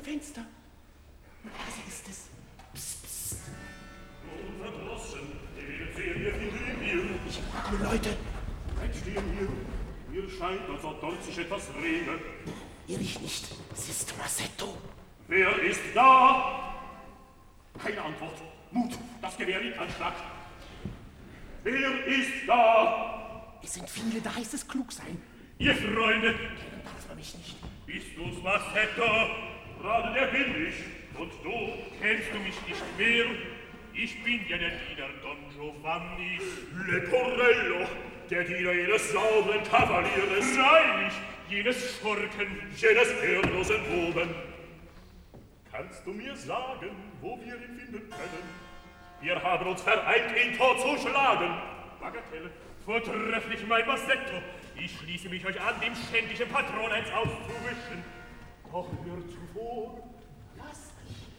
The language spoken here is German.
Fenster. Was ist es? Psst, psst. Unverdrossen, den sehen wir hinter mir. Ich frage Leute. Bleib stehen hier. Mir scheint, als ob dort sich etwas rege. Irr ich nicht. Es ist Massetto. Wer ist da? Keine Antwort. Mut, das Gewehr liegt Anschlag. Wer ist da? Es sind viele, da heißt es klug sein. Ihr Freunde. Kennen darf man mich nicht. Bist du's, Massetto? Gerade der bin ich. Und du? Kennst du mich nicht mehr? Ich bin ja der Diener Don Giovanni Leporello, der Diener jenes sauberen Kavalieres. Nein, nicht jenes Schurken, jenes ehrlosen Buben. Kannst du mir sagen, wo wir ihn finden können? Wir haben uns vereint, ihn tot zu schlagen. Bagatelle, vortrefflich, mein Massetto. Ich schließe mich euch an, dem schändlichen Patron eins auszuwischen. Doch mir zuvor, Lass mich.